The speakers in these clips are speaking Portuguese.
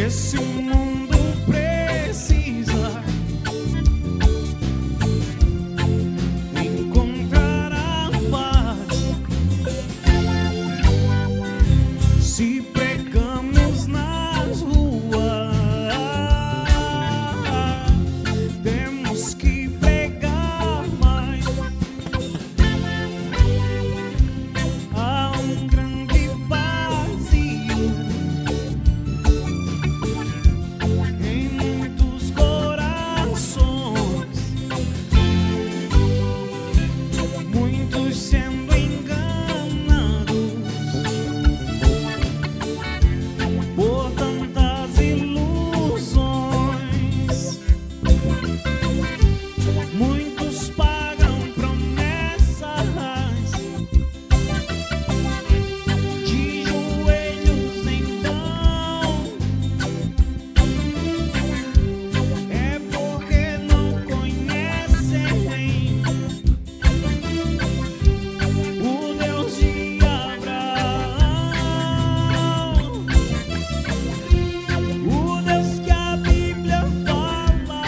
Esse mundo precisa encontrar a paz. Se pregamos nas ruas, temos que pregar mais. Há um grande vazio em muitos corações, muitos sendo enganados por tantas ilusões. Muitos pagam promessas de joelhos em vão. É porque não conhecem o Deus de Abraão, o Deus que a Bíblia fala.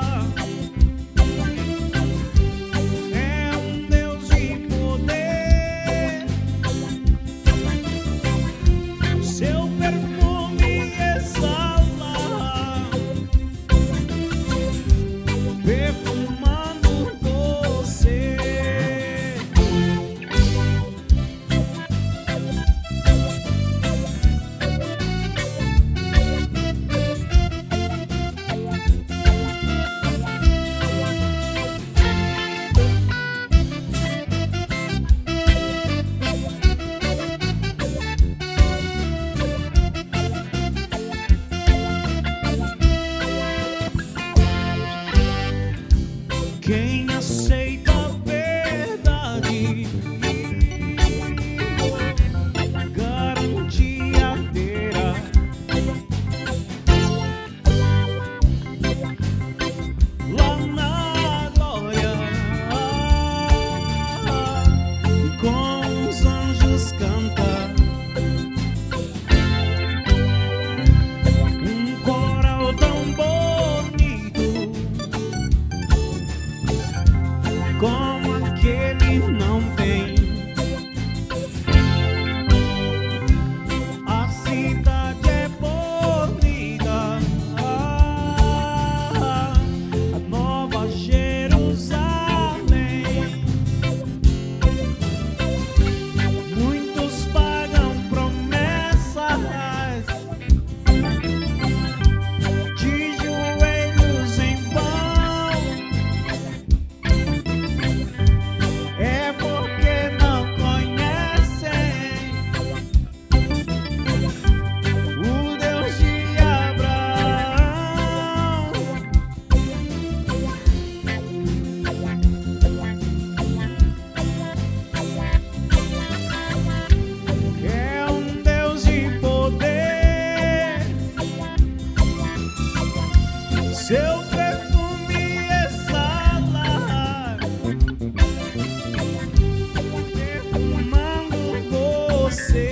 É um Deus de poder, seu perfume exala, perfumando você. Quem aceita a verdade, garantia terá. Lá na glória, com os anjos cantar um coral tão bonito como aquele não tem. A cidade é bonita, a nova Jerusalém. Muitos pagam promessas de joelhos em vão. É porque não conhecem o Deus de Abraão. É um Deus de poder, seu perfume exala, perfumando você.